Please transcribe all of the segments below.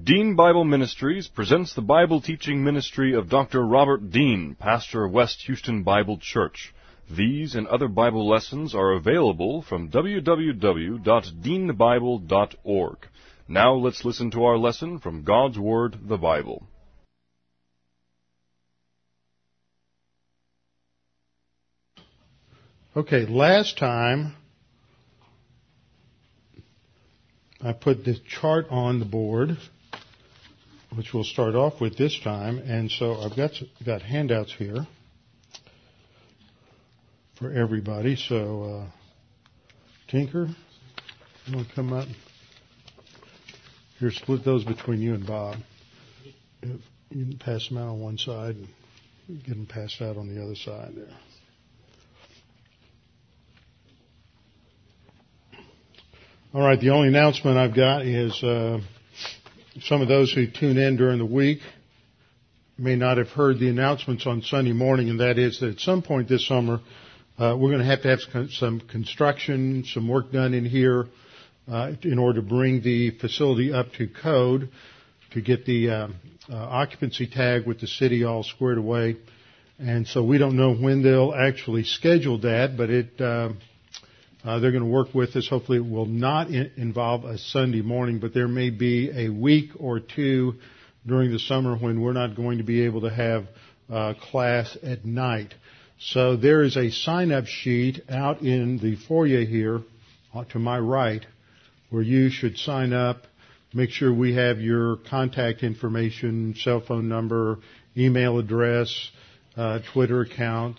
Dean Bible Ministries presents the Bible teaching ministry of Dr. Robert Dean, pastor of West Houston Bible Church. These and other Bible lessons are available from www.deanbible.org. Now let's listen to our lesson from God's Word, the Bible. Okay, last time I put this chart on the board, which we'll start off with this time, and so I've got handouts here for everybody. So, Tinker, you want to come up? Here, split those between you and Bob. You can pass them out on one side and get them passed out on the other side there. All right, the only announcement I've got is some of those who tune in during the week may not have heard the announcements on Sunday morning, and that is that at some point this summer we're going to have some construction, some work done in here in order to bring the facility up to code, to get the occupancy tag with the city all squared away. And so we don't know when they'll actually schedule that, but they're going to work with us. Hopefully it will not involve a Sunday morning, but there may be a week or two during the summer when we're not going to be able to have class at night. So there is a sign-up sheet out in the foyer here to my right where you should sign up. Make sure we have your contact information, cell phone number, email address, Twitter account,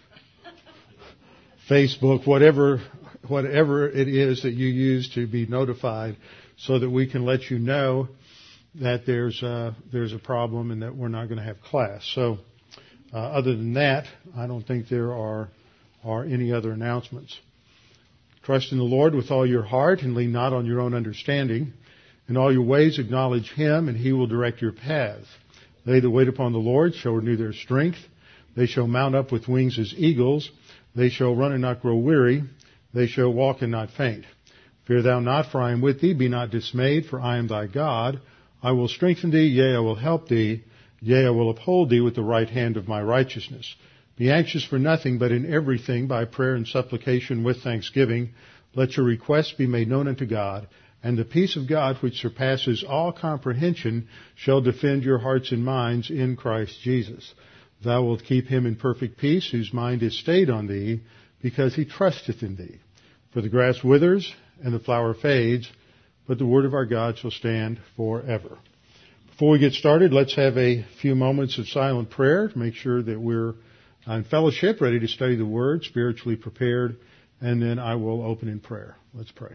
Facebook, whatever it is that you use to be notified, so that we can let you know that there's a problem and that we're not going to have class. So other than that, I don't think there are any other announcements. Trust in the Lord with all your heart and lean not on your own understanding. In all your ways acknowledge Him, and He will direct your paths. They that wait upon the Lord shall renew their strength. They shall mount up with wings as eagles. They shall run and not grow weary. They shall walk and not faint. Fear thou not, for I am with thee. Be not dismayed, for I am thy God. I will strengthen thee, yea, I will help thee. Yea, I will uphold thee with the right hand of my righteousness. Be anxious for nothing, but in everything by prayer and supplication with thanksgiving, let your requests be made known unto God. And the peace of God, which surpasses all comprehension, shall defend your hearts and minds in Christ Jesus. Thou wilt keep him in perfect peace, whose mind is stayed on thee, because he trusteth in thee. For the grass withers and the flower fades, but the word of our God shall stand forever. Before we get started, let's have a few moments of silent prayer to make sure that we're in fellowship, ready to study the word, spiritually prepared, and then I will open in prayer. Let's pray.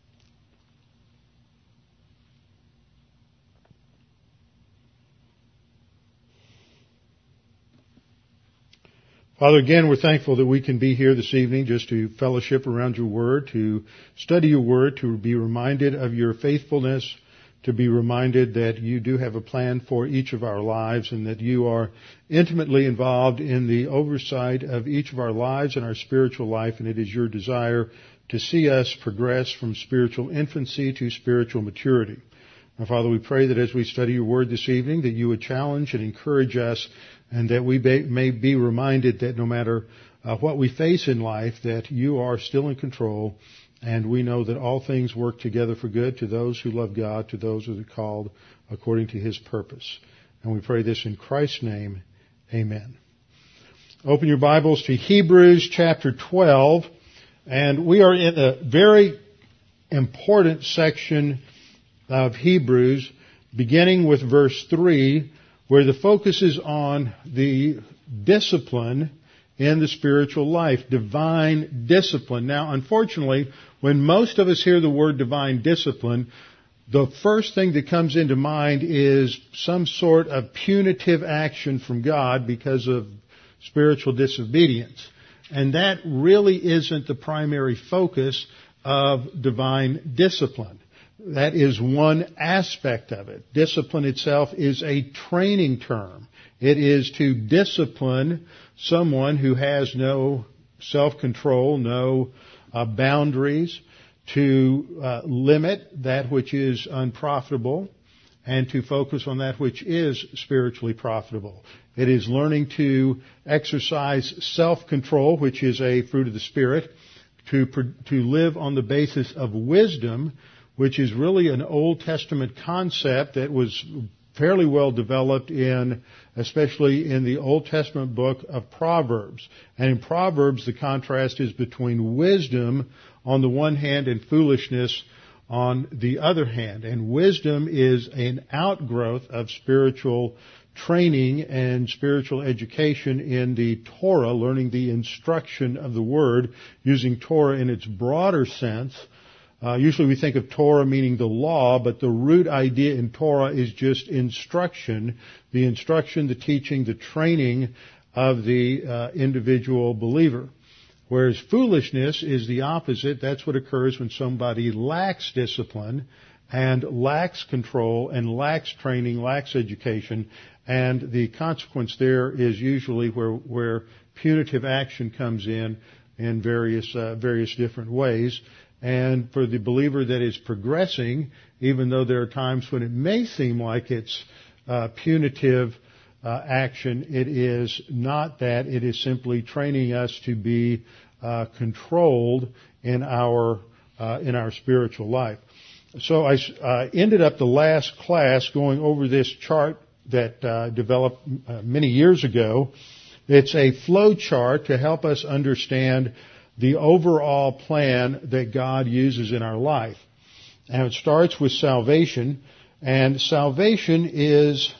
Father, again, we're thankful that we can be here this evening just to fellowship around your word, to study your word, to be reminded of your faithfulness, to be reminded that you do have a plan for each of our lives and that you are intimately involved in the oversight of each of our lives and our spiritual life, and it is your desire to see us progress from spiritual infancy to spiritual maturity. Now, Father, we pray that as we study your word this evening, that you would challenge and encourage us, and that we may be reminded that no matter what we face in life, that you are still in control, and we know that all things work together for good to those who love God, to those who are called according to his purpose. And we pray this in Christ's name. Amen. Open your Bibles to Hebrews chapter 12, and we are in a very important section of Hebrews, beginning with verse 3, where the focus is on the discipline in the spiritual life, divine discipline. Now, unfortunately, when most of us hear the word divine discipline, the first thing that comes into mind is some sort of punitive action from God because of spiritual disobedience. And that really isn't the primary focus of divine discipline. That is one aspect of it. Discipline itself is a training term. It is to discipline someone who has no self-control, no boundaries, to limit that which is unprofitable, and to focus on that which is spiritually profitable. It is learning to exercise self-control, which is a fruit of the Spirit, to live on the basis of wisdom, which is really an Old Testament concept that was fairly well developed especially in the Old Testament book of Proverbs. And in Proverbs, the contrast is between wisdom on the one hand and foolishness on the other hand. And wisdom is an outgrowth of spiritual training and spiritual education in the Torah, learning the instruction of the Word, using Torah in its broader sense. Usually we think of Torah meaning the law, but the root idea in Torah is just instruction, the instruction, the teaching, the training of the individual believer. Whereas foolishness is the opposite. That's what occurs when somebody lacks discipline and lacks control and lacks training, lacks education. And the consequence there is usually where punitive action comes in various different ways. And for the believer that is progressing, even though there are times when it may seem like it's punitive action, it is not that. It is simply training us to be controlled in our spiritual life. So I ended up the last class going over this chart that developed many years ago. It's a flow chart to help us understand the overall plan that God uses in our life. And it starts with salvation. And salvation is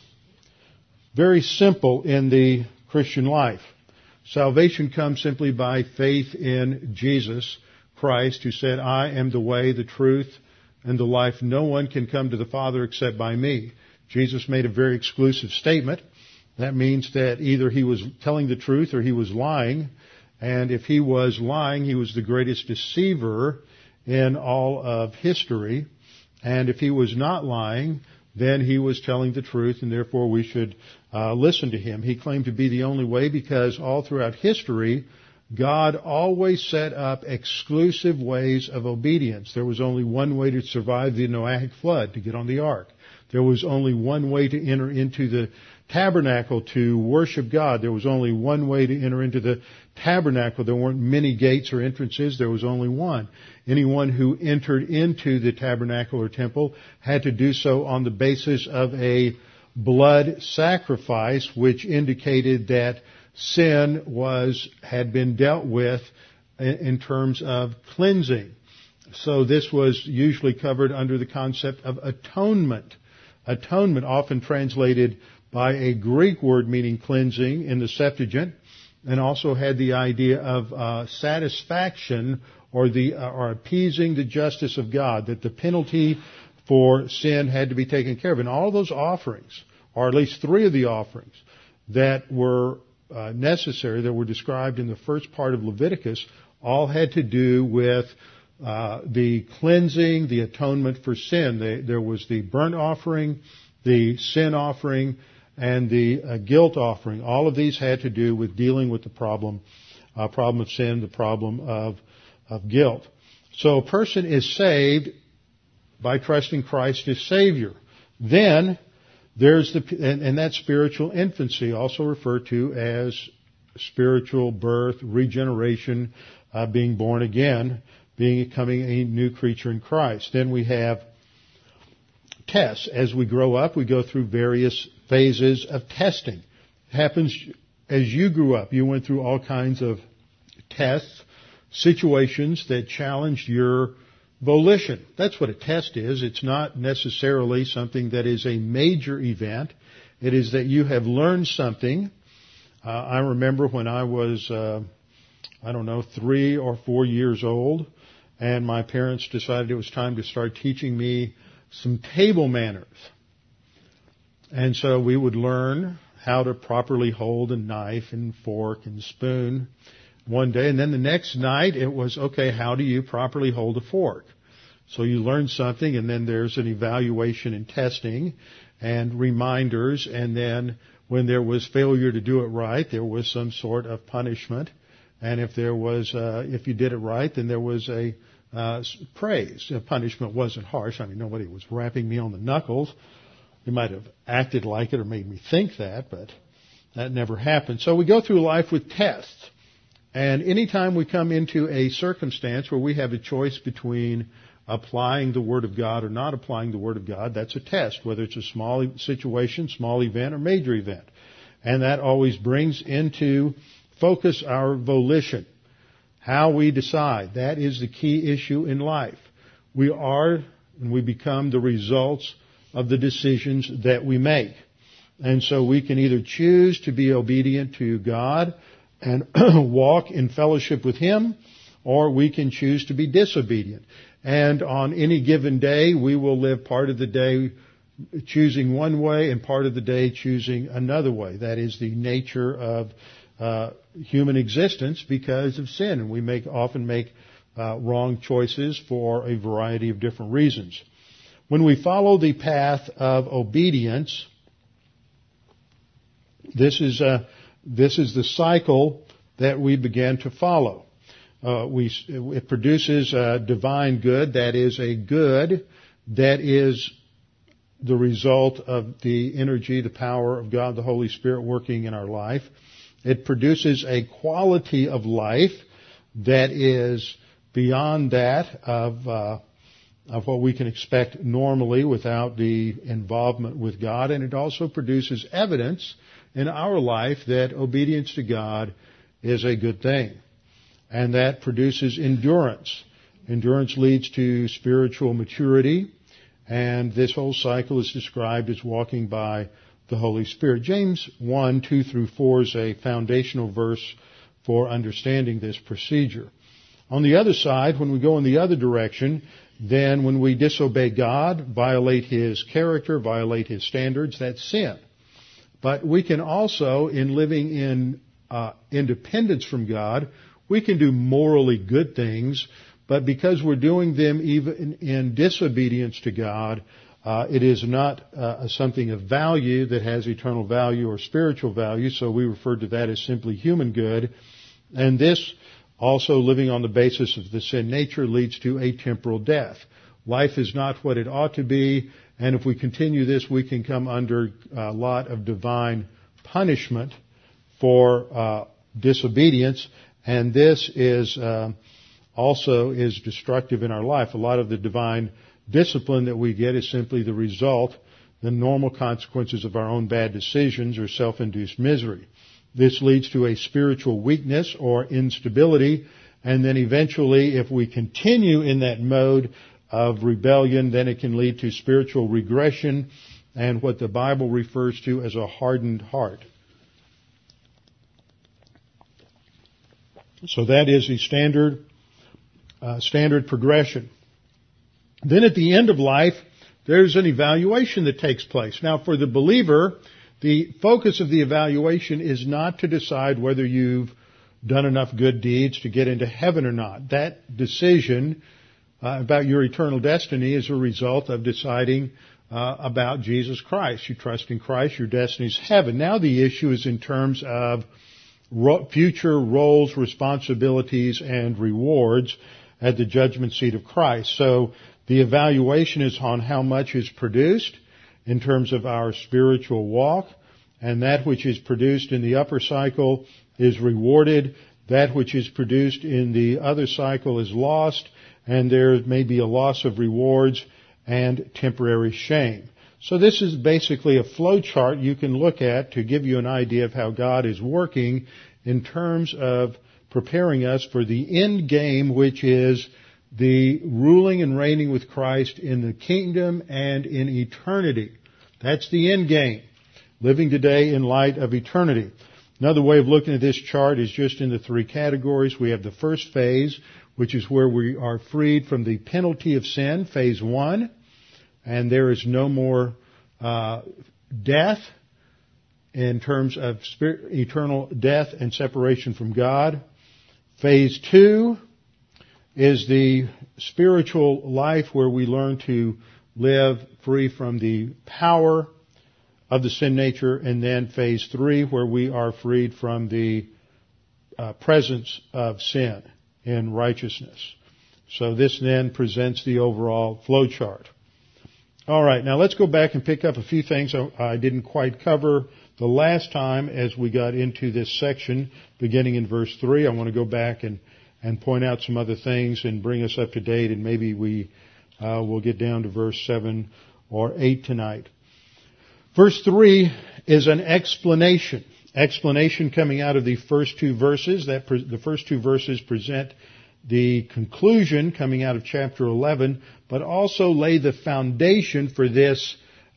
very simple in the Christian life. Salvation comes simply by faith in Jesus Christ, who said, I am the way, the truth, and the life. No one can come to the Father except by me. Jesus made a very exclusive statement. That means that either he was telling the truth or he was lying. And if he was lying, he was the greatest deceiver in all of history. And if he was not lying, then he was telling the truth, and therefore we should listen to him. He claimed to be the only way because all throughout history, God always set up exclusive ways of obedience. There was only one way to survive the Noahic flood, to get on the ark. There was only one way to enter into the tabernacle to worship God. There was only one way to enter into the tabernacle. There weren't many gates or entrances. There was only one. Anyone who entered into the tabernacle or temple had to do so on the basis of a blood sacrifice, which indicated that sin had been dealt with in terms of cleansing. So this was usually covered under the concept of atonement. Atonement, often translated by a Greek word meaning cleansing in the Septuagint, and also had the idea of satisfaction or appeasing the justice of God, that the penalty for sin had to be taken care of. And all of those offerings, or at least three of the offerings that were necessary, that were described in the first part of Leviticus, all had to do with the cleansing, the atonement for sin. There was the burnt offering, the sin offering, and the guilt offering. All of these had to do with dealing with the problem of sin, the problem of guilt. So a person is saved by trusting Christ as Savior. Then there's and that's spiritual infancy, also referred to as spiritual birth, regeneration, being born again, becoming a new creature in Christ. Then we have tests. As we grow up, we go through various phases of testing. It happens as you grew up. You went through all kinds of tests, situations that challenged your volition. That's what a test is. It's not necessarily something that is a major event. It is that you have learned something. I remember when I was, 3 or 4 years old, and my parents decided it was time to start teaching me some table manners. And so we would learn how to properly hold a knife and fork and spoon one day. And then the next night it was, okay, how do you properly hold a fork? So you learn something, and then there's an evaluation and testing and reminders. And then when there was failure to do it right, there was some sort of punishment. And if you did it right, then there was a praise. Punishment wasn't harsh. Nobody was rapping me on the knuckles. He might have acted like it or made me think that, but that never happened. So we go through life with tests. And anytime we come into a circumstance where we have a choice between applying the Word of God or not applying the Word of God, that's a test, whether it's a small situation, small event, or major event. And that always brings into focus our volition, how we decide. That is the key issue in life. We are and we become the results of the decisions that we make. And so we can either choose to be obedient to God and walk in fellowship with Him, or we can choose to be disobedient. And on any given day, we will live part of the day choosing one way and part of the day choosing another way. That is the nature of human existence because of sin. And we often make wrong choices for a variety of different reasons. When we follow the path of obedience, this is the cycle that we begin to follow. It produces a divine good, that is a good that is the result of the energy, the power of God, the Holy Spirit working in our life. It produces a quality of life that is beyond that of what we can expect normally without the involvement with God. And it also produces evidence in our life that obedience to God is a good thing. And that produces endurance. Endurance leads to spiritual maturity. And this whole cycle is described as walking by the Holy Spirit. James 1, 2 through 4 is a foundational verse for understanding this procedure. On the other side, when we go in the other direction, then when we disobey God, violate His character, violate His standards, that's sin. But we can also, in living in independence from God, we can do morally good things, but because we're doing them even in disobedience to God, it is not something of value that has eternal value or spiritual value, so we refer to that as simply human good. And this, also living on the basis of the sin nature, leads to a temporal death. Life is not what it ought to be, and if we continue this, we can come under a lot of divine punishment for disobedience, and this is also is destructive in our life. A lot of the divine discipline that we get is simply the result, the normal consequences of our own bad decisions or self-induced misery. This leads to a spiritual weakness or instability, and then eventually, if we continue in that mode of rebellion, then it can lead to spiritual regression and what the Bible refers to as a hardened heart. So that is the standard progression. Then at the end of life, there's an evaluation that takes place. Now, for the believer, the focus of the evaluation is not to decide whether you've done enough good deeds to get into heaven or not. That decision about your eternal destiny is a result of deciding about Jesus Christ. You trust in Christ, your destiny is heaven. Now the issue is in terms of future roles, responsibilities, and rewards at the judgment seat of Christ. So the evaluation is on how much is produced in terms of our spiritual walk, and that which is produced in the upper cycle is rewarded. That which is produced in the other cycle is lost, and there may be a loss of rewards and temporary shame. So this is basically a flow chart you can look at to give you an idea of how God is working in terms of preparing us for the end game, which is the ruling and reigning with Christ in the kingdom and in eternity. That's the end game. Living today in light of eternity. Another way of looking at this chart is just in the three categories. We have the first phase, which is where we are freed from the penalty of sin, phase 1, and there is no more death in terms of eternal death and separation from God. Phase 2 is the spiritual life where we learn to live free from the power of the sin nature, and then phase 3 where we are freed from the presence of sin in righteousness. So this then presents the overall flow chart. All right, now let's go back and pick up a few things I didn't quite cover the last time as we got into this section, beginning in verse 3. I want to go back and point out some other things and bring us up to date, and maybe we will get down to verse 7 or 8 tonight. Verse 3 is an explanation. Explanation coming out of the first two verses. The first two verses present the conclusion coming out of chapter 11, but also lay the foundation for this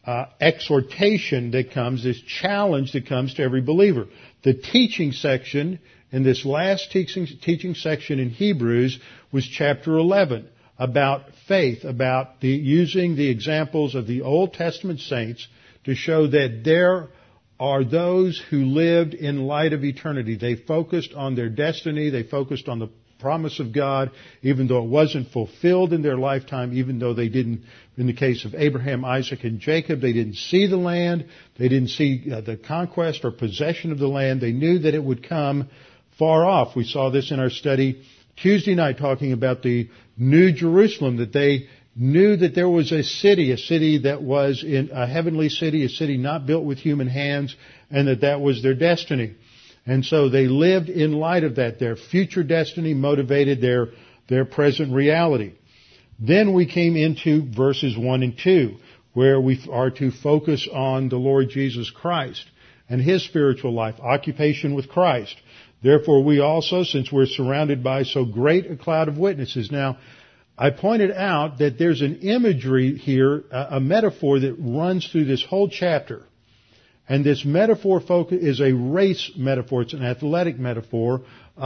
exhortation that comes, this challenge that comes to every believer. The teaching section in this last teaching section in Hebrews was chapter 11 about faith, about using the examples of the Old Testament saints to show that there are those who lived in light of eternity. They focused on their destiny. They focused on the promise of God, even though it wasn't fulfilled in their lifetime, even though they didn't, in the case of Abraham, Isaac, and Jacob, they didn't see the land. They didn't see the conquest or possession of the land. They knew that it would come far off. We saw this in our study Tuesday night talking about the New Jerusalem, that they knew that there was a city that was in a heavenly city, a city not built with human hands, and that was their destiny. And so they lived in light of that. Their future destiny motivated their present reality. Then we came into verses 1 and 2, where we are to focus on the Lord Jesus Christ and His spiritual life, occupation with Christ. Therefore we also, since we're surrounded by so great a cloud of witnesses. Now, I pointed out that there's an imagery here, a metaphor that runs through this whole chapter. And this metaphor is a race metaphor. It's an athletic metaphor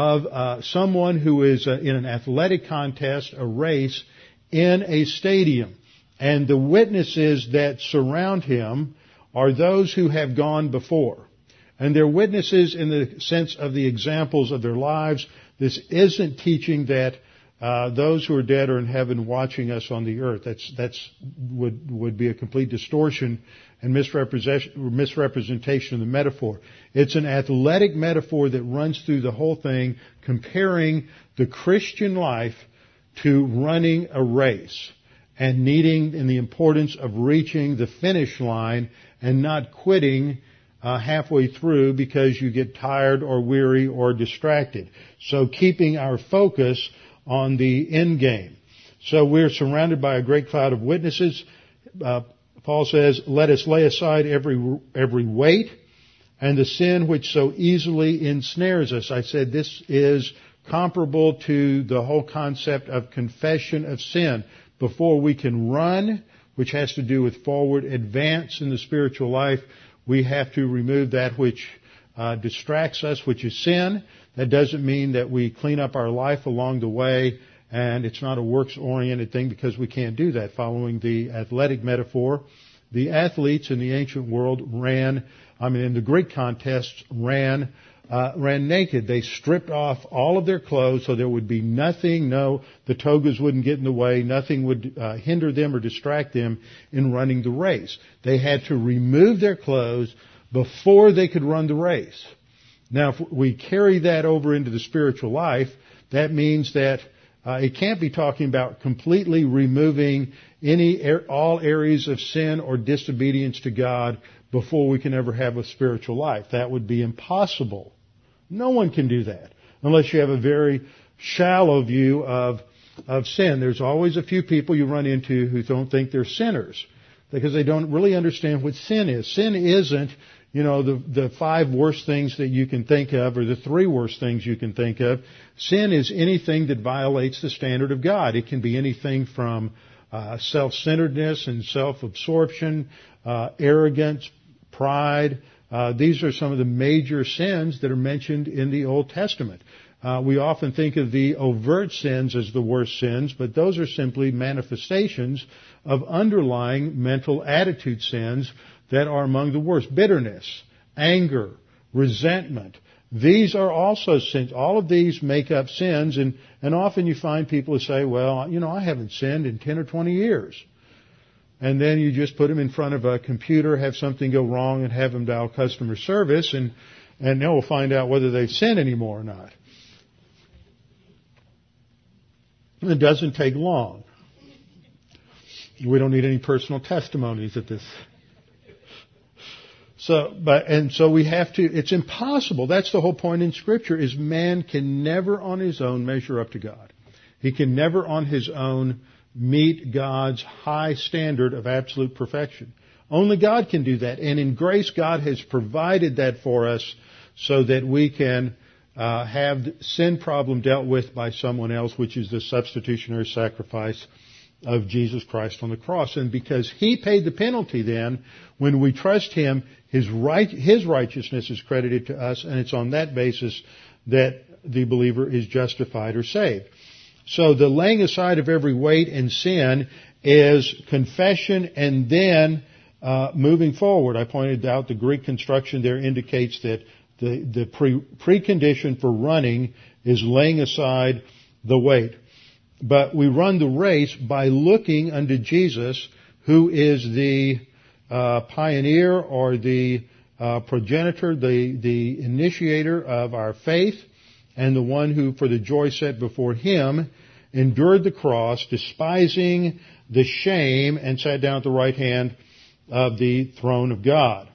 of someone who is in an athletic contest, a race, in a stadium. And the witnesses that surround him are those who have gone before. And they're witnesses in the sense of the examples of their lives. This isn't teaching that those who are dead are in heaven watching us on the earth. That's would be a complete distortion and misrepresentation of the metaphor. It's an athletic metaphor that runs through the whole thing, comparing the Christian life to running a race and the importance of reaching the finish line and not quitting halfway through because you get tired or weary or distracted. So keeping our focus on the end game. So we're surrounded by a great cloud of witnesses. Paul says, let us lay aside every weight and the sin which so easily ensnares us. I said this is comparable to the whole concept of confession of sin. Before we can run, which has to do with forward advance in the spiritual life, we have to remove that which distracts us, which is sin. That doesn't mean that we clean up our life along the way, and it's not a works-oriented thing because we can't do that. Following the athletic metaphor, the athletes in the ancient world in the Greek contests ran naked. They stripped off all of their clothes so there would be nothing, the togas wouldn't get in the way, nothing would hinder them or distract them in running the race. They had to remove their clothes before they could run the race. Now, if we carry that over into the spiritual life, that means that it can't be talking about completely removing all areas of sin or disobedience to God before we can ever have a spiritual life. That would be impossible. No one can do that unless you have a very shallow view of sin. There's always a few people you run into who don't think they're sinners because they don't really understand what sin is. Sin isn't the 5 worst things that you can think of or the 3 worst things you can think of. Sin is anything that violates the standard of God. It can be anything from self-centeredness and self-absorption, arrogance, pride. These are some of the major sins that are mentioned in the Old Testament. We often think of the overt sins as the worst sins, but those are simply manifestations of underlying mental attitude sins that are among the worst. Bitterness, anger, resentment. These are also sins. All of these make up sins, and often you find people who say, well, I haven't sinned in 10 or 20 years. And then you just put them in front of a computer, have something go wrong, and have them dial customer service, and then we'll find out whether they've sinned anymore or not. It doesn't take long. We don't need any personal testimonies at this. So we have to, it's impossible. That's the whole point in Scripture, is man can never on his own measure up to God. He can never on his own meet God's high standard of absolute perfection. Only God can do that. And in grace, God has provided that for us so that we can have the sin problem dealt with by someone else, which is the substitutionary sacrifice of Jesus Christ on the cross. And because He paid the penalty then, when we trust Him, His righteousness is credited to us, and it's on that basis that the believer is justified or saved. So the laying aside of every weight and sin is confession and then moving forward. I pointed out the Greek construction there indicates that the precondition for running is laying aside the weight. But we run the race by looking unto Jesus, who is the pioneer or the progenitor, the initiator of our faith, and the one who, for the joy set before Him, endured the cross, despising the shame, and sat down at the right hand of the throne of God.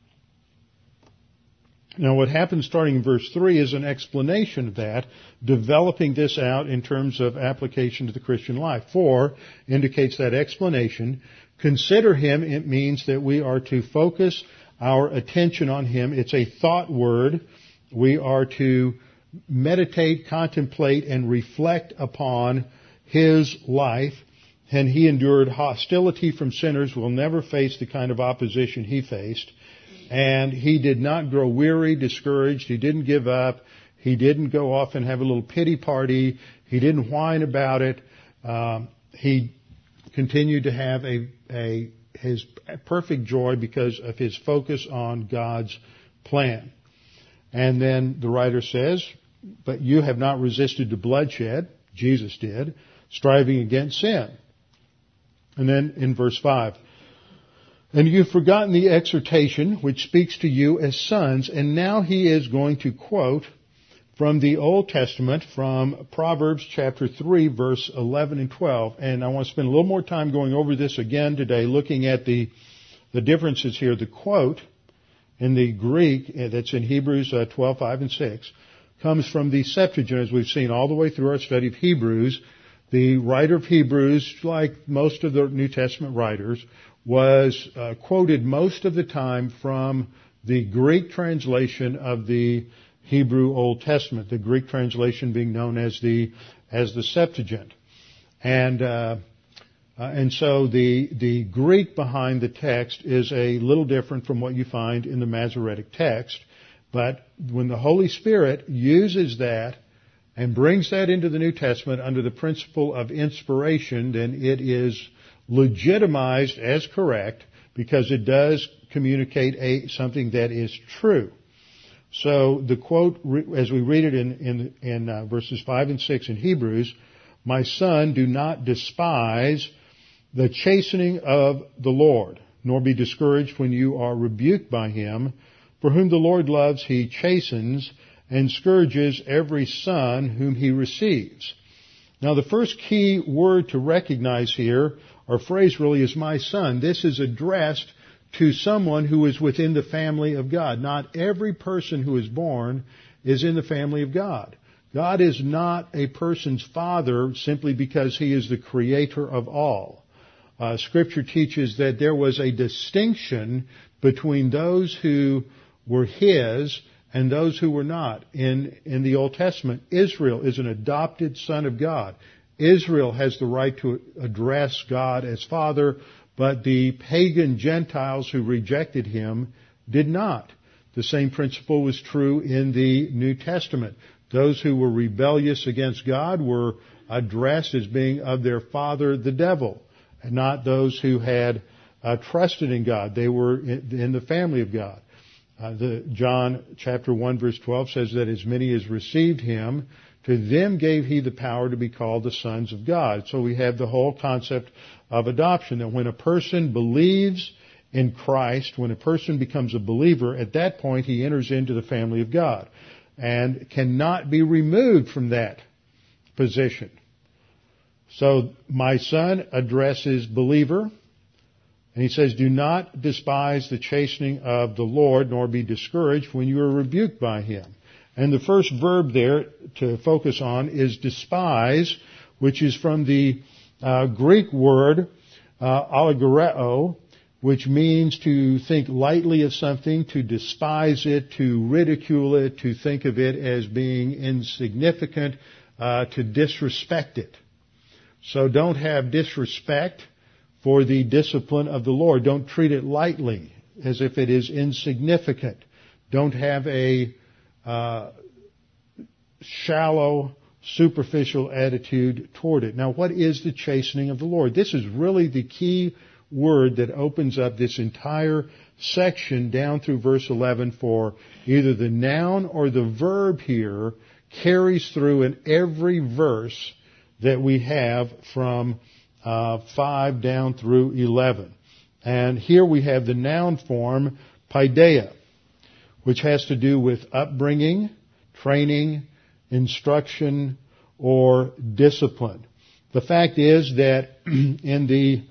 Now what happens starting in verse 3 is an explanation of that, developing this out in terms of application to the Christian life. 4 indicates that explanation. Consider Him, it means that we are to focus our attention on Him. It's a thought word. We are to meditate, contemplate, and reflect upon His life. And He endured hostility from sinners, will never face the kind of opposition He faced. And He did not grow weary, discouraged. He didn't give up. He didn't go off and have a little pity party. He didn't whine about it. He continued to have his perfect joy because of his focus on God's plan. And then the writer says, but you have not resisted to bloodshed, Jesus did, striving against sin. And then in verse 5, and you've forgotten the exhortation which speaks to you as sons. And now he is going to quote from the Old Testament, from Proverbs chapter 3, verse 11 and 12. And I want to spend a little more time going over this again today, looking at the differences here. The quote in the Greek that's in Hebrews 12, 5 and 6 comes from the Septuagint, as we've seen all the way through our study of Hebrews. The writer of Hebrews, like most of the New Testament writers, was quoted most of the time from the Greek translation of the Hebrew Old Testament, the Greek translation being known as the Septuagint. And so the Greek behind the text is a little different from what you find in the Masoretic text. But when the Holy Spirit uses that and brings that into the New Testament under the principle of inspiration, then it is legitimized as correct because it does communicate something that is true. So the quote, as we read it in verses 5 and 6 in Hebrews, my son, do not despise the chastening of the Lord, nor be discouraged when you are rebuked by Him. For whom the Lord loves, He chastens and scourges every son whom He receives. Now the first key word to recognize here, or phrase really, is my son. This is addressed to someone who is within the family of God. Not every person who is born is in the family of God. God is not a person's father simply because He is the creator of all. Scripture teaches that there was a distinction between those who were His and those who were not. In the Old Testament, Israel is an adopted son of God. Israel has the right to address God as Father, but the pagan Gentiles who rejected Him did not. The same principle was true in the New Testament. Those who were rebellious against God were addressed as being of their father, the devil, and not those who had trusted in God. They were in the family of God. John chapter 1 verse 12 says that as many as received Him, to them gave He the power to be called the sons of God. So we have the whole concept of adoption, that when a person believes in Christ, when a person becomes a believer, at that point he enters into the family of God and cannot be removed from that position. So, my son addresses believer, and he says, do not despise the chastening of the Lord, nor be discouraged when you are rebuked by him. And the first verb there to focus on is despise, which is from the Greek word allegoreo, which means to think lightly of something, to despise it, to ridicule it, to think of it as being insignificant, to disrespect it. So don't have disrespect for the discipline of the Lord. Don't treat it lightly as if it is insignificant. Don't have a shallow, superficial attitude toward it. Now, what is the chastening of the Lord? This is really the key word that opens up this entire section down through verse 11, for either the noun or the verb here carries through in every verse that we have from 5 down through 11. And here we have the noun form, paideia, which has to do with upbringing, training, instruction, or discipline. The fact is that in the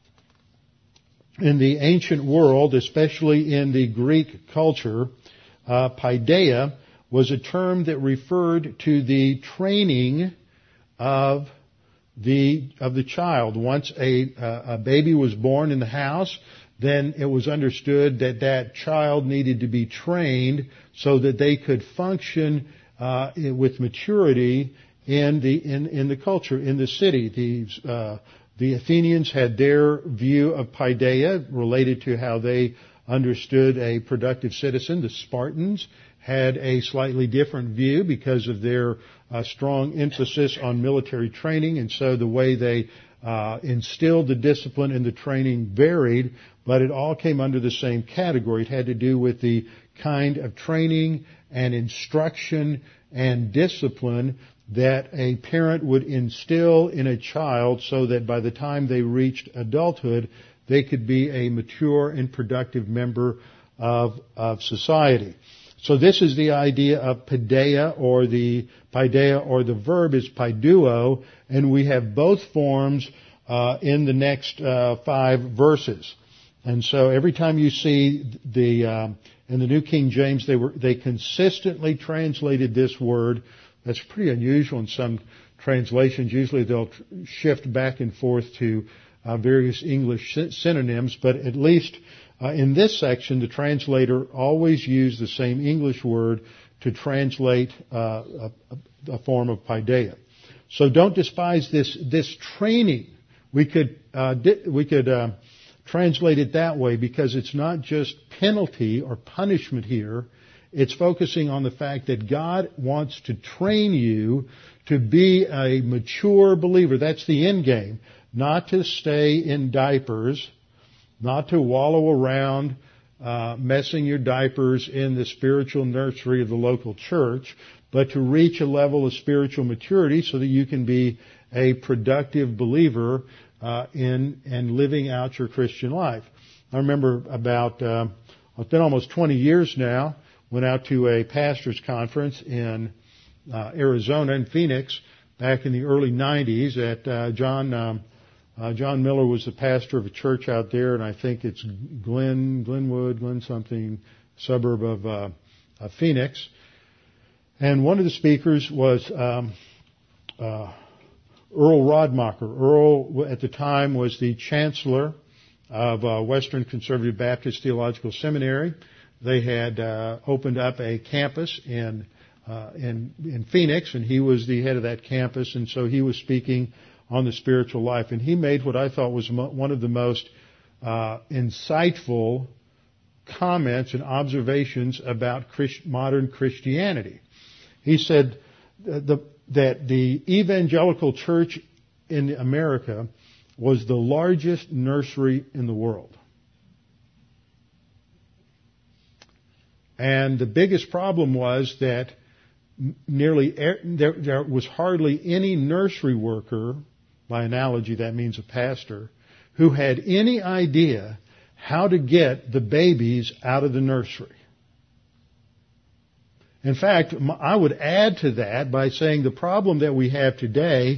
ancient world, especially in the Greek culture, paideia was a term that referred to the training of the child. Once a baby was born in the house, then it was understood that that child needed to be trained so that they could function with maturity in the culture, in the city. The Athenians had their view of paideia related to how they understood a productive citizen. The Spartans had a slightly different view because of their strong emphasis on military training, and so the way they instilled the discipline and the training varied, but it all came under the same category. It had to do with the kind of training and instruction and discipline that a parent would instill in a child so that by the time they reached adulthood, they could be a mature and productive member of society. So this is the idea of paideia, or the verb is paiduo, and we have both forms in the next 5 verses. And so every time you see in the New King James, they consistently translated this word. That's pretty unusual in some translations. Usually they'll shift back and forth to various English synonyms, but at least in this section, the translator always used the same English word to translate a form of paideia. So don't despise this training. We could translate it that way, because it's not just penalty or punishment here. It's focusing on the fact that God wants to train you to be a mature believer. That's the end game. Not to stay in diapers, not to wallow around messing your diapers in the spiritual nursery of the local church, but to reach a level of spiritual maturity so that you can be a productive believer in and living out your Christian life. I remember it's been almost 20 years now, went out to a pastor's conference in Arizona, in Phoenix, back in the early 90s. John Miller was the pastor of a church out there, and I think it's Glen something, suburb of Phoenix. And one of the speakers was Earl Rodmacher. Earl, at the time, was the chancellor of Western Conservative Baptist Theological Seminary. They had opened up a campus in Phoenix, and he was the head of that campus, and so he was speaking on the spiritual life. And he made what I thought was one of the most insightful comments and observations about modern Christianity. He said that the evangelical church in America was the largest nursery in the world. And the biggest problem was that there was hardly any nursery worker, by analogy that means a pastor, who had any idea how to get the babies out of the nursery. In fact, I would add to that by saying the problem that we have today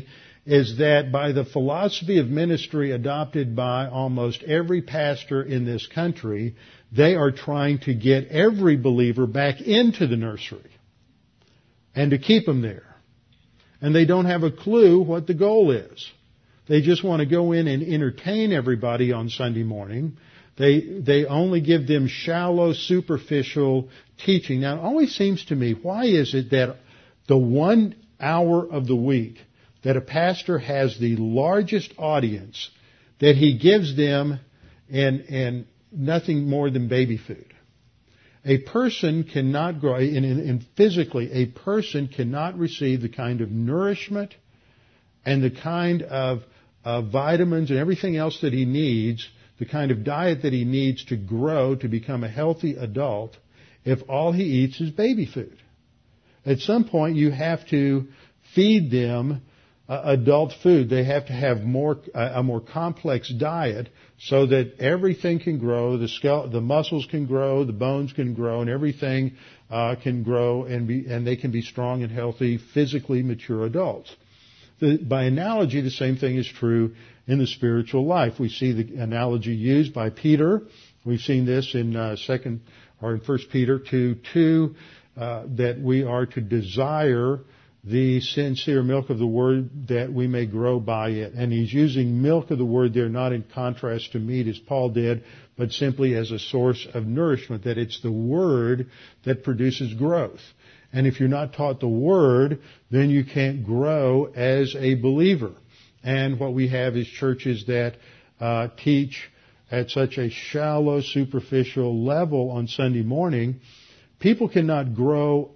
is that by the philosophy of ministry adopted by almost every pastor in this country, they are trying to get every believer back into the nursery and to keep them there. And they don't have a clue what the goal is. They just want to go in and entertain everybody on Sunday morning. They only give them shallow, superficial teaching. Now, it always seems to me, why is it that the 1 hour of the week that a pastor has the largest audience, that he gives them and nothing more than baby food? A person cannot grow, and physically, a person cannot receive the kind of nourishment and the kind of vitamins and everything else that he needs, the kind of diet that he needs to grow to become a healthy adult, if all he eats is baby food. At some point, you have to feed them adult food. They have to have a more complex diet so that everything can grow, the muscles can grow, the bones can grow, and everything can grow and they can be strong and healthy, physically mature adults. By analogy, the same thing is true in the spiritual life. We see the analogy used by Peter. We've seen this in 1 Peter 2:2, that we are to desire the sincere milk of the Word that we may grow by it. And he's using milk of the Word there not in contrast to meat as Paul did, but simply as a source of nourishment, that it's the Word that produces growth. And if you're not taught the Word, then you can't grow as a believer. And what we have is churches that teach at such a shallow, superficial level on Sunday morning. People cannot grow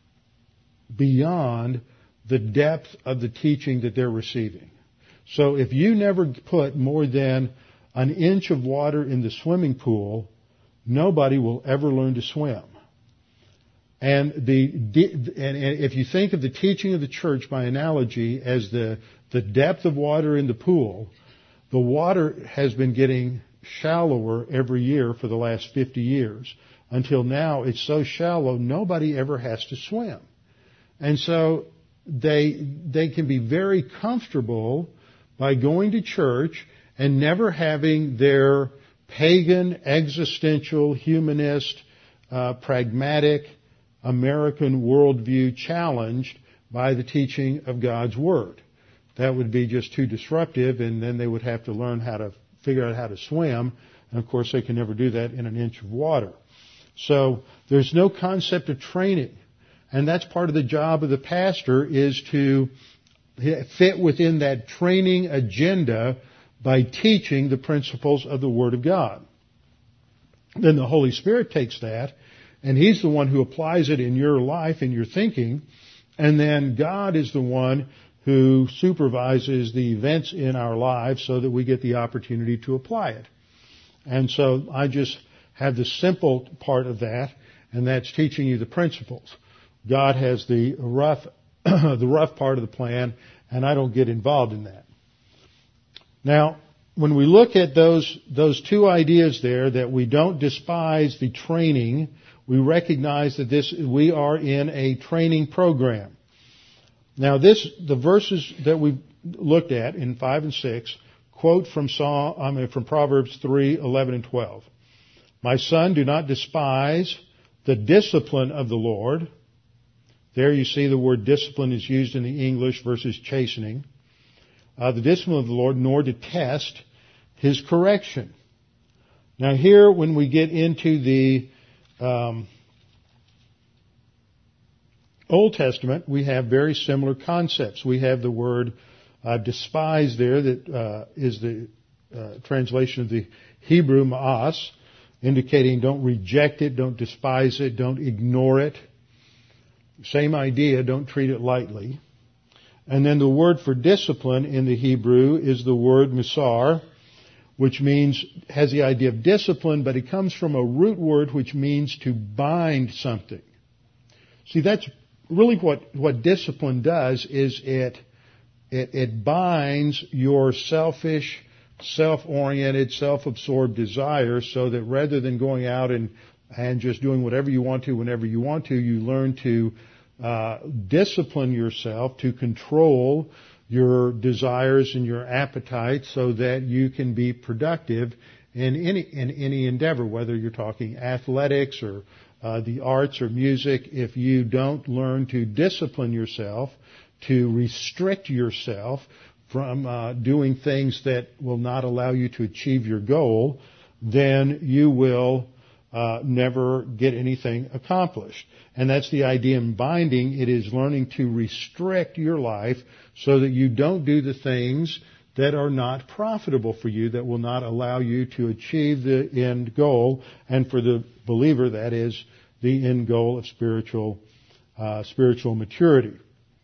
beyond the depth of the teaching that they're receiving. So if you never put more than an inch of water in the swimming pool, nobody will ever learn to swim. And if you think of the teaching of the church by analogy as the depth of water in the pool, the water has been getting shallower every year for the last 50 years. Until now, it's so shallow, nobody ever has to swim. And so they can be very comfortable by going to church and never having their pagan, existential, humanist, pragmatic, American worldview challenged by the teaching of God's Word. That would be just too disruptive, and then they would have to learn how to figure out how to swim. And of course, they can never do that in an inch of water. So there's no concept of training. And that's part of the job of the pastor, is to fit within that training agenda by teaching the principles of the Word of God. Then the Holy Spirit takes that, and He's the one who applies it in your life, in your thinking, and then God is the one who supervises the events in our lives so that we get the opportunity to apply it. And so I just have the simple part of that, and that's teaching you the principles. God has the rough part of the plan, and I don't get involved in that. Now, when we look at those two ideas there, that we don't despise the training, we recognize that we are in a training program. Now, the verses that we've looked at in 5 and 6 quote from Proverbs 3, 11 and 12. My son, do not despise the discipline of the Lord. There you see the word discipline is used in the English versus chastening. The discipline of the Lord, nor detest His correction. Now here, when we get into the Old Testament, we have very similar concepts. We have the word despise there, that is the translation of the Hebrew ma'as, indicating don't reject it, don't despise it, don't ignore it. Same idea, don't treat it lightly. And then the word for discipline in the Hebrew is the word musar, which has the idea of discipline, but it comes from a root word which means to bind something. See, that's really what discipline does, is it binds your selfish, self-oriented, self-absorbed desires, so that rather than going out and just doing whatever you want to whenever you want to, you learn to discipline yourself to control your desires and your appetites so that you can be productive in any endeavor, whether you're talking athletics or the arts or music. If you don't learn to discipline yourself, to restrict yourself from doing things that will not allow you to achieve your goal, then you will never get anything accomplished. And that's the idea in binding. It is learning to restrict your life so that you don't do the things that are not profitable for you, that will not allow you to achieve the end goal. And for the believer, that is the end goal of spiritual maturity.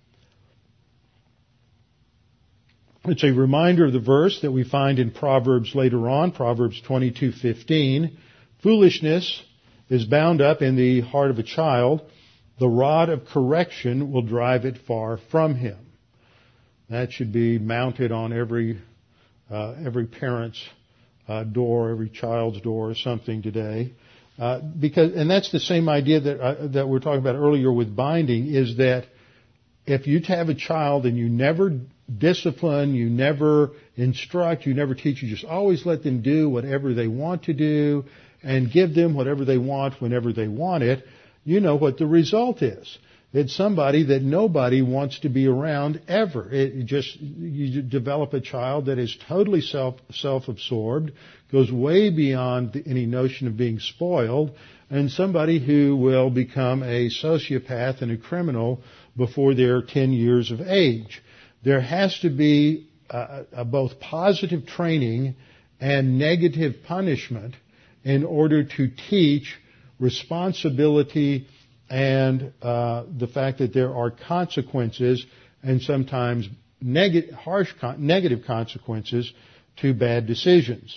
It's a reminder of the verse that we find in Proverbs later on, Proverbs 22:15. Foolishness is bound up in the heart of a child. The rod of correction will drive it far from him. That should be mounted on every parent's door, every child's door or something today. And that's the same idea that we were talking about earlier with binding, is that if you have a child and you never discipline, you never instruct, you never teach, you just always let them do whatever they want to do and give them whatever they want whenever they want it, you know what the result is. It's somebody that nobody wants to be around ever. You develop a child that is totally self-absorbed, goes way beyond any notion of being spoiled, and somebody who will become a sociopath and a criminal before they're 10 years of age. There has to be both positive training and negative punishment in order to teach responsibility and the fact that there are consequences, and sometimes harsh negative consequences to bad decisions.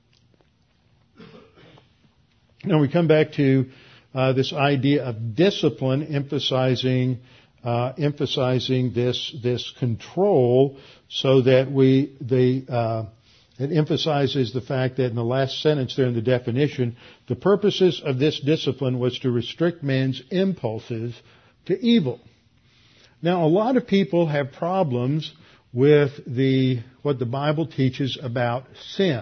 Now we come back to this idea of discipline, emphasizing this control, so that it emphasizes the fact that in the last sentence there in the definition, the purposes of this discipline was to restrict man's impulses to evil. Now, a lot of people have problems with what the Bible teaches about sin.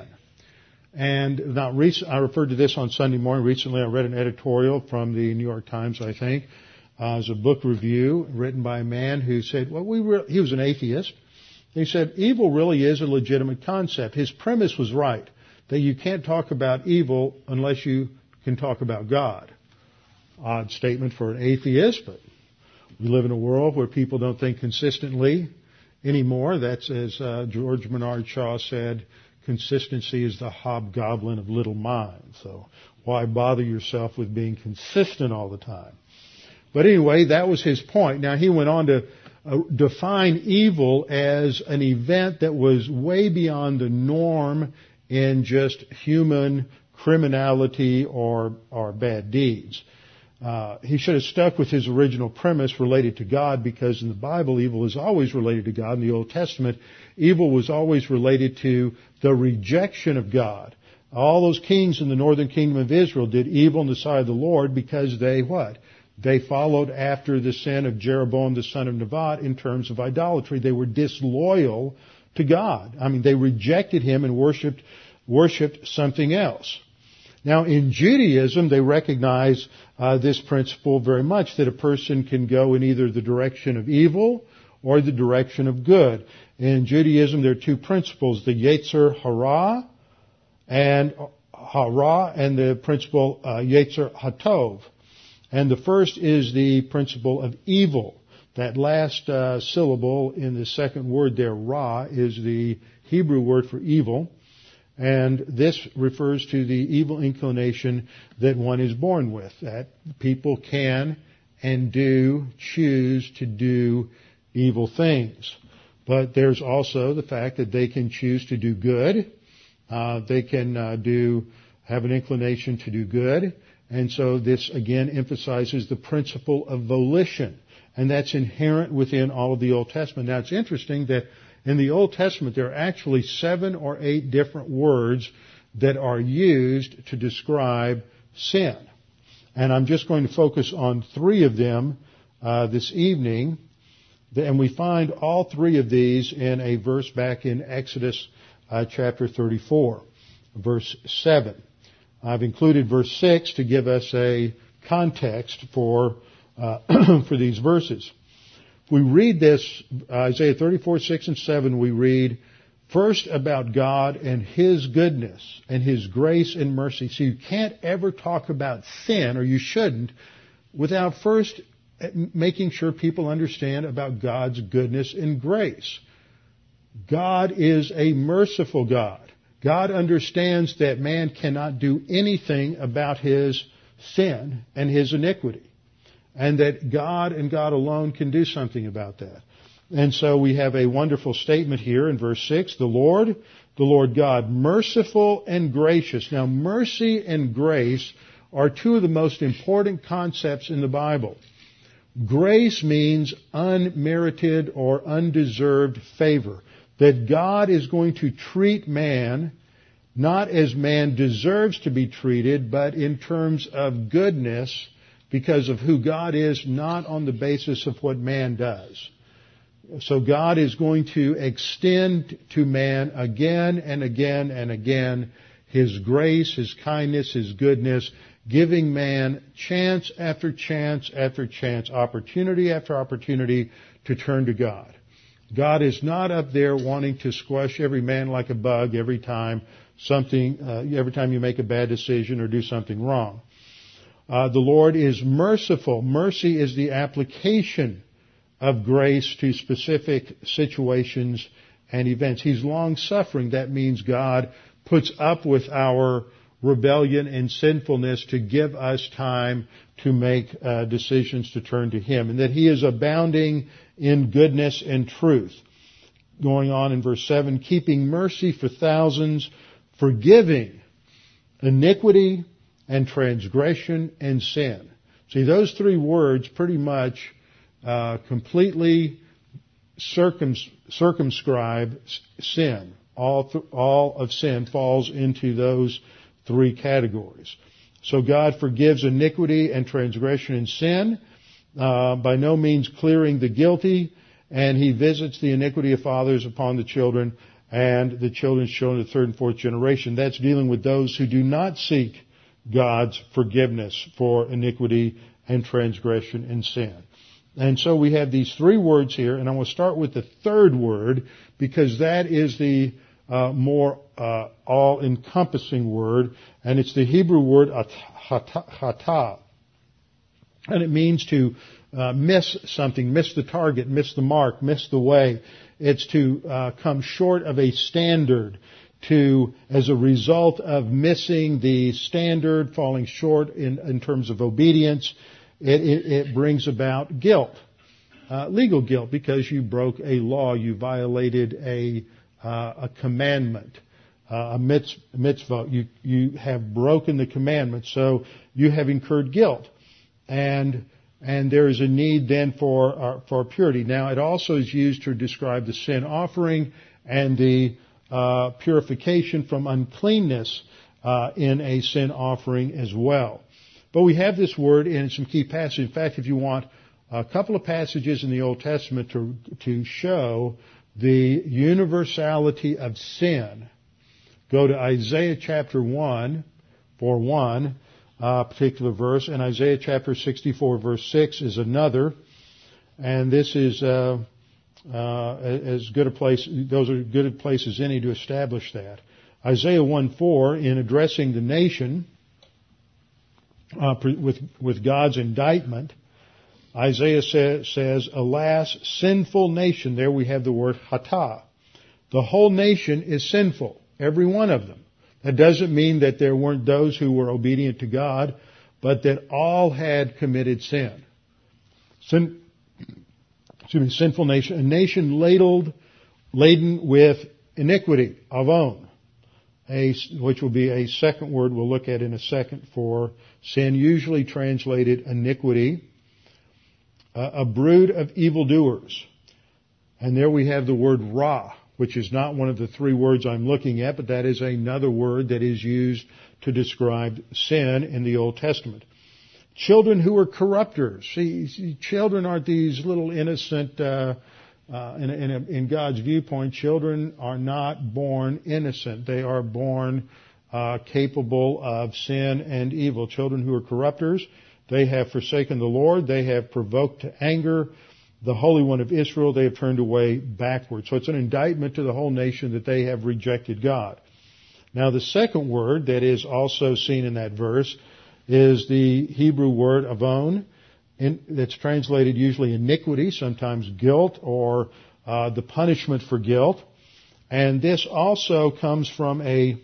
And I referred to this on Sunday morning. Recently, I read an editorial from the New York Times, I think. It was a book review written by a man who said, he was an atheist. He said, evil really is a legitimate concept. His premise was right, that you can't talk about evil unless you can talk about God. Odd statement for an atheist, but we live in a world where people don't think consistently anymore. That's, as George Bernard Shaw said, consistency is the hobgoblin of little minds. So why bother yourself with being consistent all the time? But anyway, that was his point. Now, he went on to define evil as an event that was way beyond the norm in just human criminality or bad deeds. He should have stuck with his original premise related to God, because in the Bible, evil is always related to God. In the Old Testament, evil was always related to the rejection of God. All those kings in the northern kingdom of Israel did evil in the sight of the Lord because they what? They followed after the sin of Jeroboam the son of Nebat in terms of idolatry. They were disloyal to God. I mean, they rejected Him and worshipped something else. Now, in Judaism, they recognize this principle very much, that a person can go in either the direction of evil or the direction of good. In Judaism, there are two principles, the Yetzer Hara and the principle Yetzer Hatov. And the first is the principle of evil. That last syllable in the second word there, ra, is the Hebrew word for evil. And this refers to the evil inclination that one is born with, that people can and do choose to do evil things. But there's also the fact that they can choose to do good. They can have an inclination to do good. And so this again emphasizes the principle of volition. And that's inherent within all of the Old Testament. Now it's interesting that in the Old Testament there are actually 7 or 8 different words that are used to describe sin. And I'm just going to focus on 3 of them this evening. And we find all three of these in a verse back in Exodus chapter 34, verse 7. I've included verse 6 to give us a context for for these verses. We read this, Isaiah 34, 6 and 7, we read first about God and His goodness and His grace and mercy. So you can't ever talk about sin, or you shouldn't, without first making sure people understand about God's goodness and grace. God is a merciful God. God understands that man cannot do anything about his sin and his iniquity, and that God and God alone can do something about that. And so we have a wonderful statement here in verse 6, the Lord God, merciful and gracious. Now, mercy and grace are two of the most important concepts in the Bible. Grace means unmerited or undeserved favor. That God is going to treat man not as man deserves to be treated, but in terms of goodness because of who God is, not on the basis of what man does. So God is going to extend to man again and again and again His grace, His kindness, His goodness, giving man chance after chance after chance, opportunity after opportunity to turn to God. God is not up there wanting to squash every man like a bug every time you make a bad decision or do something wrong. The Lord is merciful. Mercy is the application of grace to specific situations and events. He's long-suffering. That means God puts up with our rebellion and sinfulness to give us time to make decisions to turn to Him. And that He is abounding in goodness and truth. Going on in verse 7, keeping mercy for thousands, forgiving iniquity and transgression and sin. See, those three words pretty much completely circumscribe sin. All of sin falls into those three categories. So God forgives iniquity and transgression and sin, by no means clearing the guilty, and He visits the iniquity of fathers upon the children and the children's children, the third and fourth generation. That's dealing with those who do not seek God's forgiveness for iniquity and transgression and sin. And so we have these three words here, and I will start with the third word because that is the more all-encompassing word, and it's the Hebrew word chata. And it means to miss something, miss the target, miss the mark, miss the way. It's to come short of a standard, as a result of missing the standard, falling short in terms of obedience, it brings about guilt, legal guilt, because you broke a law, you violated a commandment, a mitzvah. You have broken the commandment, so you have incurred guilt, and there is a need then for purity. Now, it also is used to describe the sin offering and the purification from uncleanness in a sin offering as well. But we have this word in some key passages. In fact, if you want a couple of passages in the Old Testament to show the universality of sin, go to Isaiah chapter 1 for one particular verse, and Isaiah chapter 64 verse 6 is another. And this is as good a place, those are good a place as any to establish that. Isaiah 1:4, in addressing the nation with God's indictment, Isaiah says, alas, sinful nation. There we have the word chata. The whole nation is sinful, every one of them. That doesn't mean that there weren't those who were obedient to God, but that all had committed sin. Sinful nation, a nation laden with iniquity, avon, which will be a second word we'll look at in a second for sin, usually translated iniquity, a brood of evildoers. And there we have the word ra, which is not one of the three words I'm looking at, but that is another word that is used to describe sin in the Old Testament. Children who are corrupters. See, children aren't these little innocent, in God's viewpoint, children are not born innocent. They are born capable of sin and evil. Children who are corrupters, they have forsaken the Lord. They have provoked to anger the Holy One of Israel. They have turned away backward. So it's an indictment to the whole nation that they have rejected God. Now the second word that is also seen in that verse is the Hebrew word avon, that's translated usually iniquity, sometimes guilt, or the punishment for guilt. And this also comes from a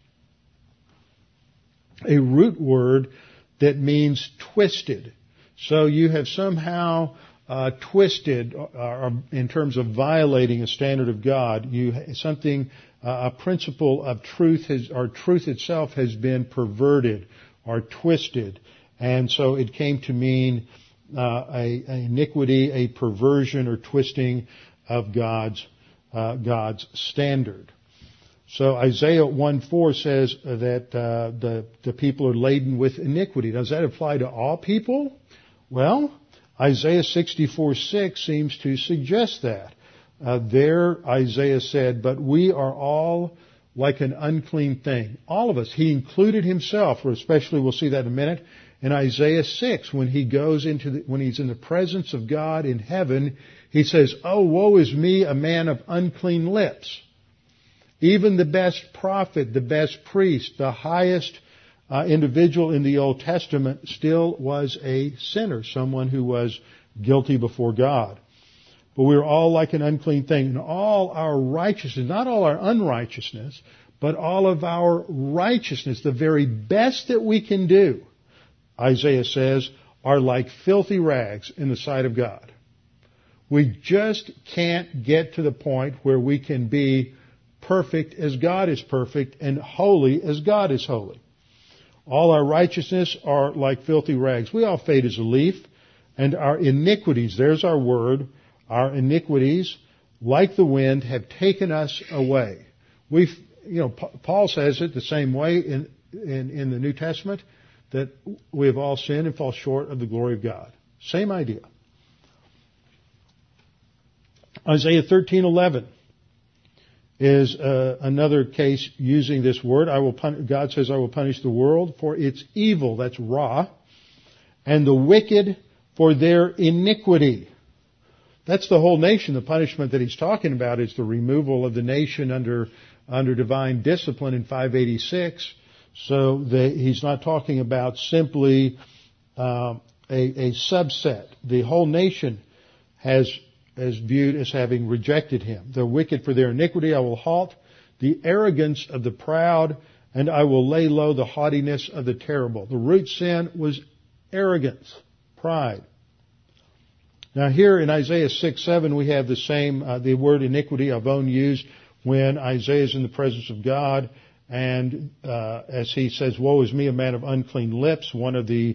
root word that means twisted. So you have somehow twisted, in terms of violating a standard of God, a principle of truth truth itself has been perverted or twisted, and so it came to mean a iniquity, a perversion or twisting of God's standard. So Isaiah 1:4 says that the people are laden with iniquity. Does that apply to all people? Well, Isaiah 64:6 seems to suggest that. There Isaiah said, "But we are all like an unclean thing." All of us. He included himself, or especially we'll see that in a minute, in Isaiah 6, when he goes when he's in the presence of God in heaven, he says, "Oh, woe is me, a man of unclean lips." Even the best prophet, the best priest, the highest individual in the Old Testament still was a sinner, someone who was guilty before God. But we're all like an unclean thing. And all our righteousness, not all our unrighteousness, but all of our righteousness, the very best that we can do, Isaiah says, are like filthy rags in the sight of God. We just can't get to the point where we can be perfect as God is perfect and holy as God is holy. All our righteousness are like filthy rags. We all fade as a leaf, and our iniquities, there's our word, our iniquities, like the wind, have taken us away. Paul says it the same way in the New Testament, that we have all sinned and fall short of the glory of God. Same idea. Isaiah 13:11 is another case using this word. God says, "I will punish the world for its evil," that's ra, "and the wicked for their iniquity." That's the whole nation. The punishment that he's talking about is the removal of the nation under divine discipline in 586. So he's not talking about simply a subset. The whole nation is viewed as having rejected him. "The wicked for their iniquity I will halt, the arrogance of the proud, and I will lay low the haughtiness of the terrible." The root sin was arrogance, pride. Now here in Isaiah 6:7 we have the same, the word iniquity, avon, used when Isaiah is in the presence of God, and as he says, "Woe is me, a man of unclean lips." One of the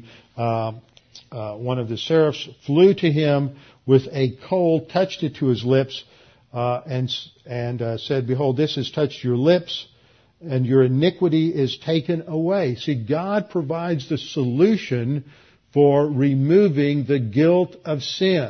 seraphs flew to him with a coal, touched it to his lips, and said, "Behold, this has touched your lips, and your iniquity is taken away." See, God provides the solution for removing the guilt of sin.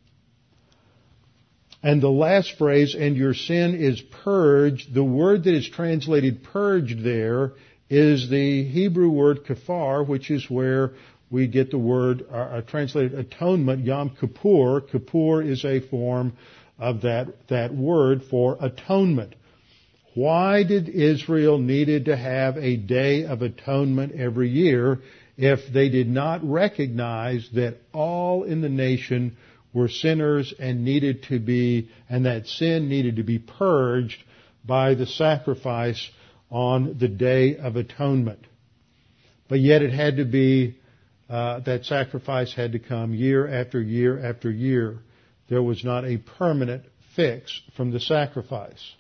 And the last phrase, "and your sin is purged," the word that is translated purged there is the Hebrew word kafar, which is where we get the word translated atonement, Yom Kippur. Kippur is a form of that word for atonement. Why did Israel needed to have a day of atonement every year if they did not recognize that all in the nation were sinners and that sin needed to be purged by the sacrifice on the Day of Atonement? But yet it had to be, that sacrifice had to come year after year after year. There was not a permanent fix from the sacrifice.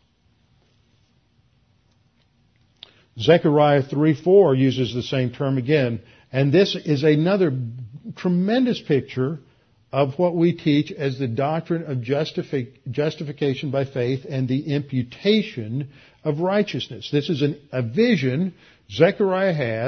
Zechariah 3:4 uses the same term again. And this is another tremendous picture of what we teach as the doctrine of justification by faith and the imputation of righteousness. This is a vision Zechariah has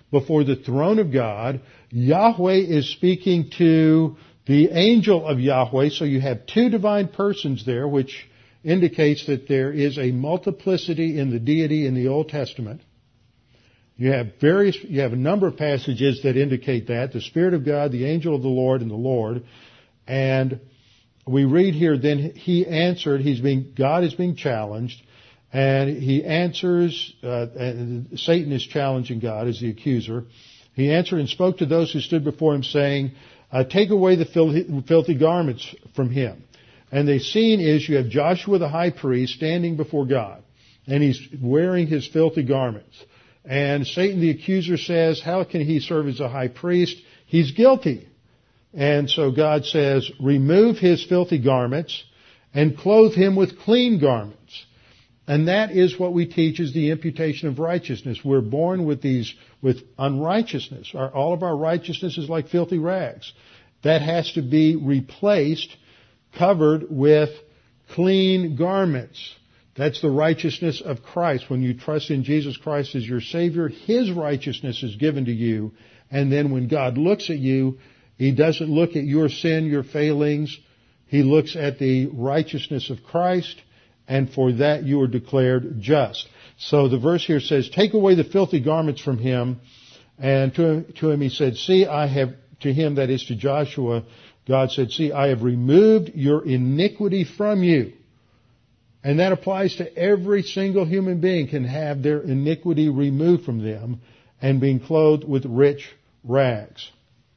before the throne of God. Yahweh is speaking to the angel of Yahweh, so you have two divine persons there, which indicates that there is a multiplicity in the deity in the Old Testament. You have a number of passages that indicate that, the Spirit of God, the angel of the Lord, and the Lord. And we read here, then he answered, God is being challenged, and he answers, Satan is challenging God as the accuser. He answered and spoke to those who stood before him, saying, take away the filthy garments from him. And the scene is you have Joshua the high priest standing before God, and he's wearing his filthy garments. And Satan the accuser says, how can he serve as a high priest? He's guilty. And so God says, remove his filthy garments and clothe him with clean garments. And that is what we teach is the imputation of righteousness. We're born with unrighteousness. All of our righteousness is like filthy rags. That has to be replaced, covered with clean garments. That's the righteousness of Christ. When you trust in Jesus Christ as your Savior, his righteousness is given to you. And then when God looks at you, he doesn't look at your sin, your failings. He looks at the righteousness of Christ, and for that you are declared just. So the verse here says, take away the filthy garments from him. And to him he said, to him, that is to Joshua, God said, see, I have removed your iniquity from you. And that applies to every single human being can have their iniquity removed from them and being clothed with rich rags.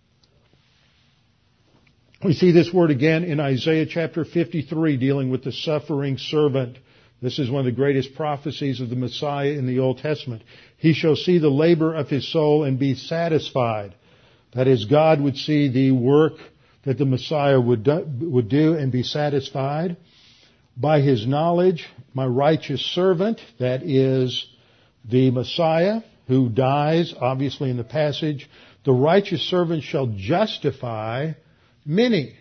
We see this word again in Isaiah chapter 53 dealing with the suffering servant. This is one of the greatest prophecies of the Messiah in the Old Testament. He shall see the labor of his soul and be satisfied. That is, God would see the work that the Messiah would do and be satisfied. By his knowledge, my righteous servant, that is the Messiah, who dies, obviously in the passage, the righteous servant shall justify many,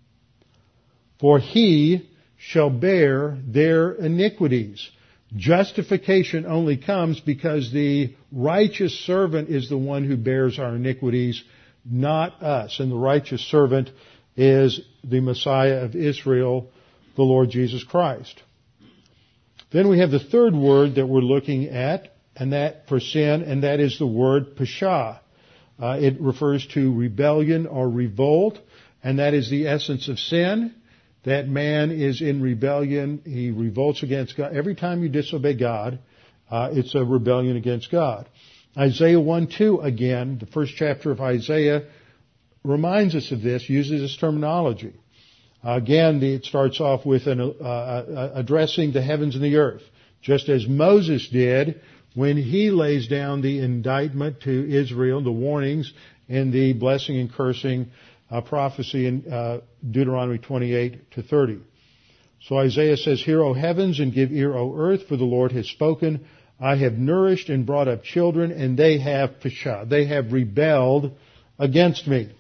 for he shall bear their iniquities. Justification only comes because the righteous servant is the one who bears our iniquities, not us. And the righteous servant is the Messiah of Israel, the Lord Jesus Christ. Then we have the third word that we're looking at, and that for sin, and that is the word pesha. It refers to rebellion or revolt, and that is the essence of sin. That man is in rebellion. He revolts against God. Every time you disobey God, it's a rebellion against God. Isaiah 1:2, again, the first chapter of Isaiah, reminds us of this, uses this terminology. Again, it starts off with addressing the heavens and the earth, just as Moses did when he lays down the indictment to Israel, the warnings in the blessing and cursing prophecy in Deuteronomy 28-30. So Isaiah says, hear, O heavens, and give ear, O earth, for the Lord has spoken. I have nourished and brought up children, and they have pesha. They have rebelled against me.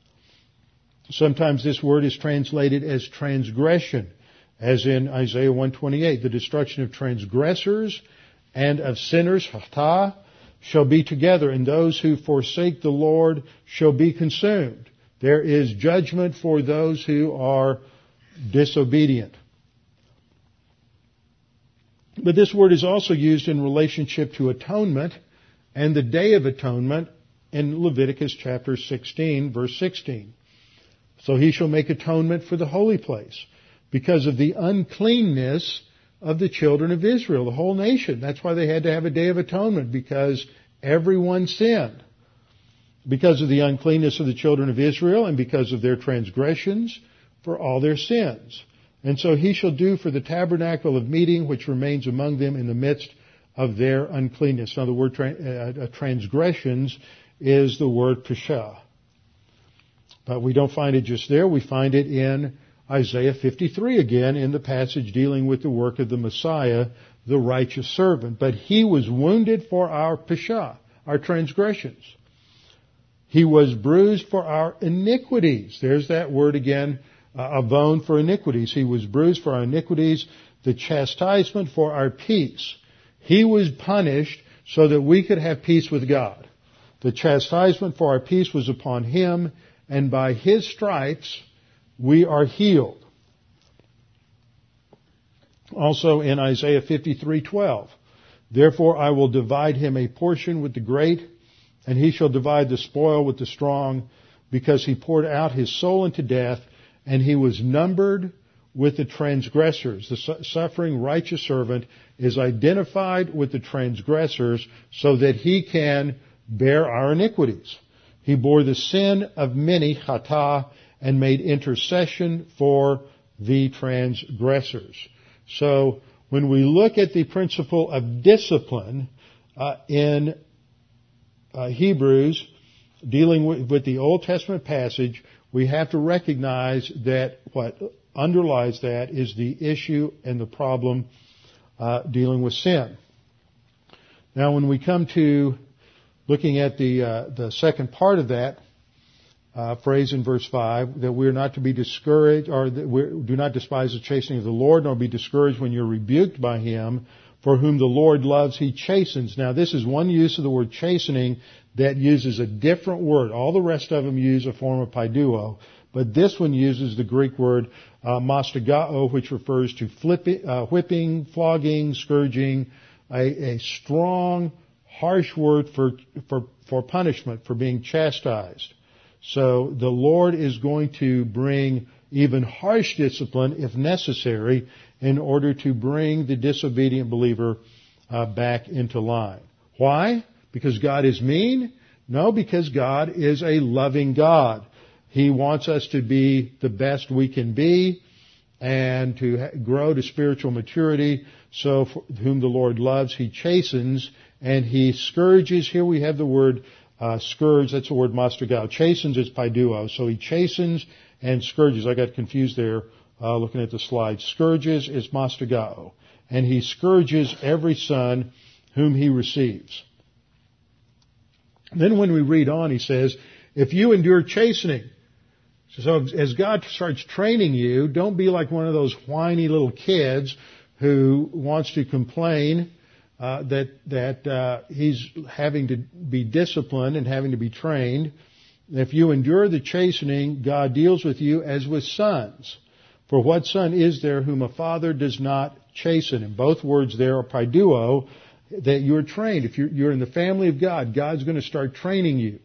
Sometimes this word is translated as transgression, as in Isaiah 1:28. The destruction of transgressors and of sinners, hatah, shall be together, and those who forsake the Lord shall be consumed. There is judgment for those who are disobedient. But this word is also used in relationship to atonement and the Day of Atonement in Leviticus chapter 16, verse 16. So he shall make atonement for the holy place because of the uncleanness of the children of Israel, the whole nation. That's why they had to have a Day of Atonement, because everyone sinned. Because of the uncleanness of the children of Israel and because of their transgressions for all their sins. And so he shall do for the tabernacle of meeting which remains among them in the midst of their uncleanness. Now the word transgressions is the word pesha. But we don't find it just there. We find it in Isaiah 53 again, in the passage dealing with the work of the Messiah, the righteous servant. But he was wounded for our pesha, our transgressions. He was bruised for our iniquities. There's that word again, avon, for iniquities. He was bruised for our iniquities, the chastisement for our peace. He was punished so that we could have peace with God. The chastisement for our peace was upon him, and by his stripes we are healed. Also in Isaiah 53:12, therefore I will divide him a portion with the great, and he shall divide the spoil with the strong, because he poured out his soul into death, and he was numbered with the transgressors. The suffering righteous servant is identified with the transgressors so that he can bear our iniquities. He bore the sin of many, chata, and made intercession for the transgressors. So when we look at the principle of discipline in Hebrews, dealing with the Old Testament passage, we have to recognize that what underlies that is the issue and the problem dealing with sin. Now, when we come to looking at the second part of that phrase in verse 5, that we're not to be discouraged, or that we do not despise the chastening of the Lord, nor be discouraged when you're rebuked by him, for whom the Lord loves, he chastens. Now, this is one use of the word chastening that uses a different word. All the rest of them use a form of paiduo, but this one uses the Greek word mastagao, which refers to whipping, flogging, scourging, a strong, harsh word for punishment, for being chastised. So the Lord is going to bring even harsh discipline, if necessary, in order to bring the disobedient believer back into line. Why? Because God is mean? No, because God is a loving God. He wants us to be the best we can be and to grow to spiritual maturity. So for whom the Lord loves, he chastens and he scourges. Here we have the word scourge. That's the word mastagao. Chastens is paiduo. So he chastens and scourges. I got confused there looking at the slide. Scourges is mastagao. And he scourges every son whom he receives. Then when we read on, he says, if you endure chastening. So as God starts training you, don't be like one of those whiny little kids who wants to complain that he's having to be disciplined and having to be trained. If you endure the chastening, God deals with you as with sons. For what son is there whom a father does not chasten? And both words there are paiduo, that you're trained. If you're in the family of God, God's going to start training you.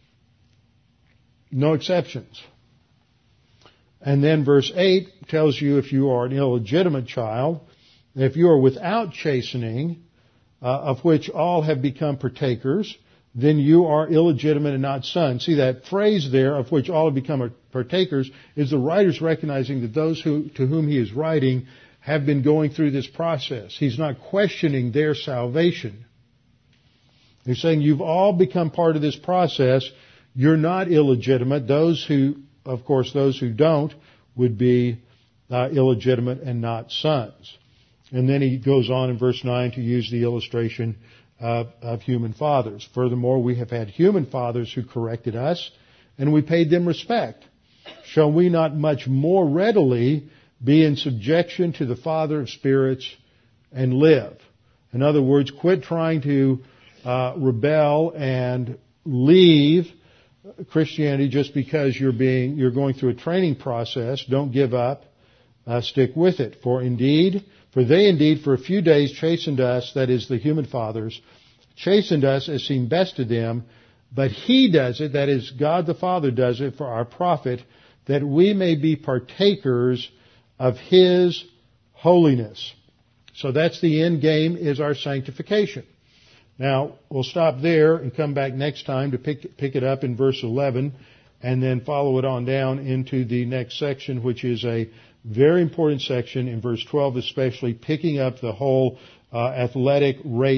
No exceptions. And then verse 8 tells you if you are an illegitimate child, if you are without chastening, of which all have become partakers, then you are illegitimate and not sons. See, that phrase there, of which all have become partakers, is the writer's recognizing that those to whom he is writing have been going through this process. He's not questioning their salvation. He's saying you've all become part of this process. You're not illegitimate. Those who don't would be illegitimate and not sons. And then he goes on in verse 9 to use the illustration of human fathers. Furthermore, we have had human fathers who corrected us, and we paid them respect. Shall we not much more readily be in subjection to the Father of spirits and live? In other words, quit trying to rebel and leave Christianity just because you're going through a training process. Don't give up. Stick with it. For they indeed for a few days chastened us, that is the human fathers, chastened us as seemed best to them, but he does it, that is God the Father does it for our profit, that we may be partakers of his holiness. So that's the end game, is our sanctification. Now, we'll stop there and come back next time to pick it up in verse 11 and then follow it on down into the next section, which is a very important section in verse 12, especially picking up the whole athletic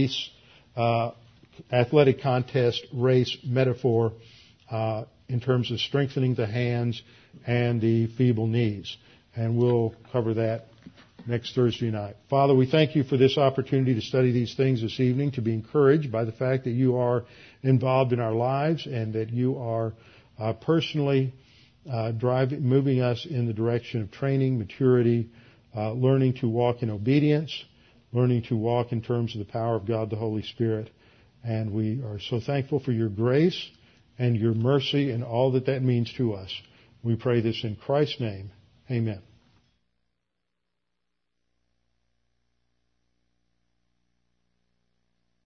contest race metaphor in terms of strengthening the hands and the feeble knees. And we'll cover that next Thursday night. Father, we thank you for this opportunity to study these things this evening, to be encouraged by the fact that you are involved in our lives and that you are personally moving us in the direction of training, maturity, learning to walk in obedience, learning to walk in terms of the power of God the Holy Spirit, And we are so thankful for your grace and your mercy and all that that means to us. We pray this in Christ's name. Amen.